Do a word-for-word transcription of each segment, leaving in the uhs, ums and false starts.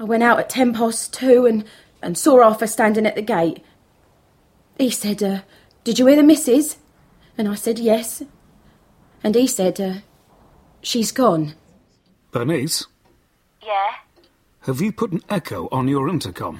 I went out at ten past two and, and saw Arthur standing at the gate. He said, uh, did you hear the missus? And I said, yes. And he said, uh, she's gone. Bernice? Yeah? Have you put an echo on your intercom?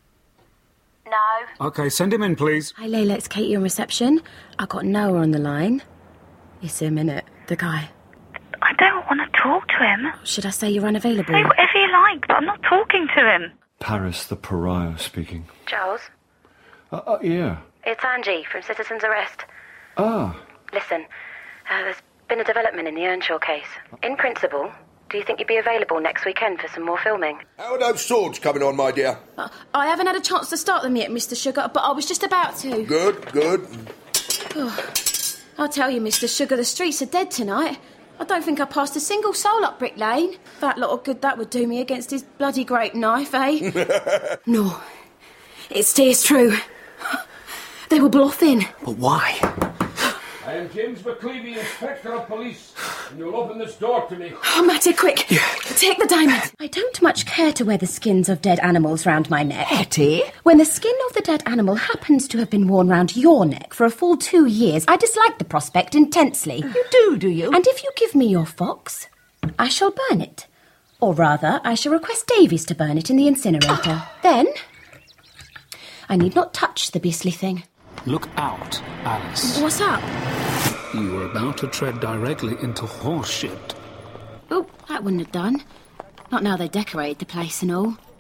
No. OK, send him in, please. Hi, Layla, it's Katie on reception. I got Noah on the line. It's him, innit? The guy. I don't want to talk to him. Should I say you're unavailable? Say whatever you like, but I'm not talking to him. Paris, the pariah speaking. Charles? Uh, uh, yeah. It's Angie from Citizen's Arrest. Ah. Listen, uh, there's been a development in the Earnshaw case. In principle, do you think you'd be available next weekend for some more filming? How are those swords coming on, my dear? Uh, I haven't had a chance to start them yet, Mister Sugar, but I was just about to. Good, good. Oh, I'll tell you, Mister Sugar, the streets are dead tonight. I don't think I passed a single soul up Brick Lane. That lot of good that would do me against his bloody great knife, eh? No, it stays true. They were bluffing. But why? I am James McCleavey, Inspector of Police, and you'll open this door to me. Oh, Matty, quick. Yeah. Take the diamond. I don't much care to wear the skins of dead animals round my neck. Hetty? When the skin of the dead animal happens to have been worn round your neck for a full two years, I dislike the prospect intensely. You do, do you? And if you give me your fox, I shall burn it. Or rather, I shall request Davies to burn it in the incinerator. Then, I need not touch the beastly thing. Look out, Alice. What's up? You were about to tread directly into horse shit. Oh, that wouldn't have done. Not now they decorated the place and all.